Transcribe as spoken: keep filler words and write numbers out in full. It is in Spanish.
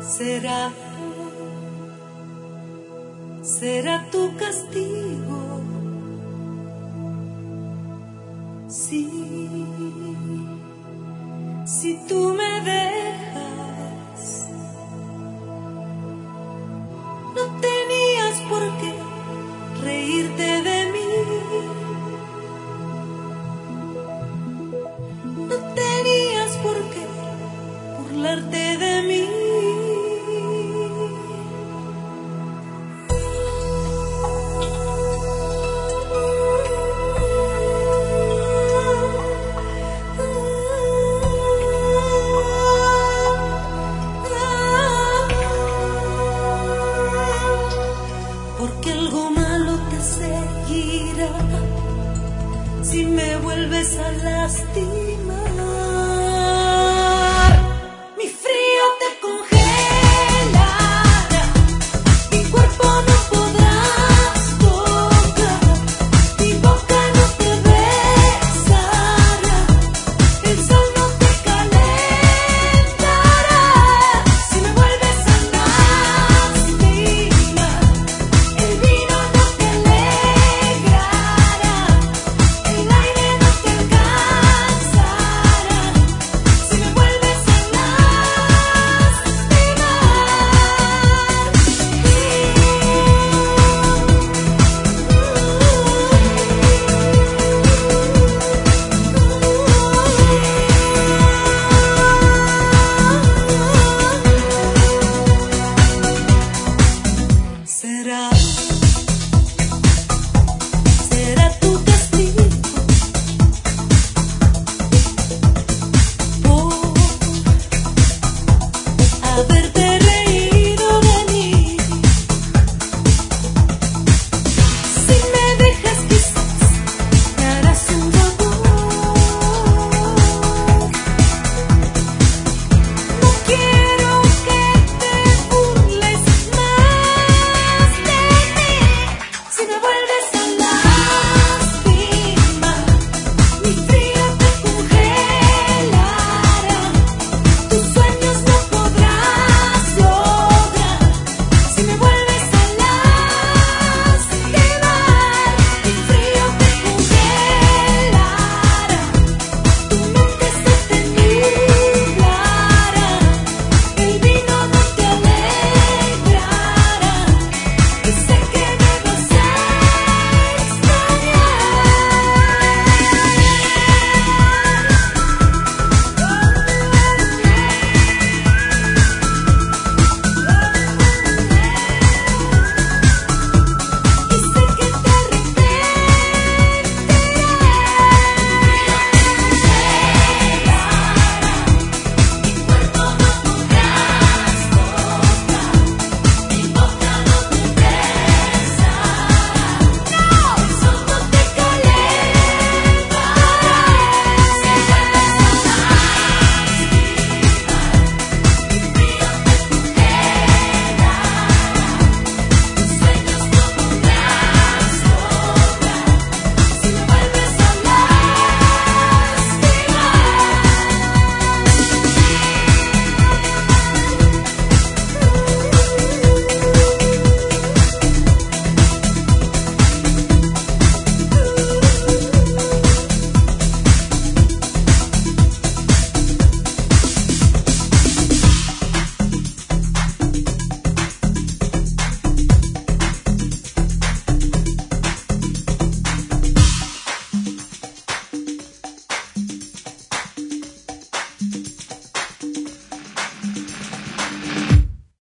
Será, será tu castigo. Sí, si tú me dejas, no tenías por qué reírte de mí, no tenías por qué burlarte de mí. Porque algo malo te seguirá si me vuelves a lastimar. Mi frío te congelará, mi cuerpo no podrás tocar, mi boca no te besará, el sol no te calentará. Si me vuelves a lastimar, el vino no te alegrará, el aire no te alcanzará. Si me vuelves a lastimar, será, será tu castigo por haber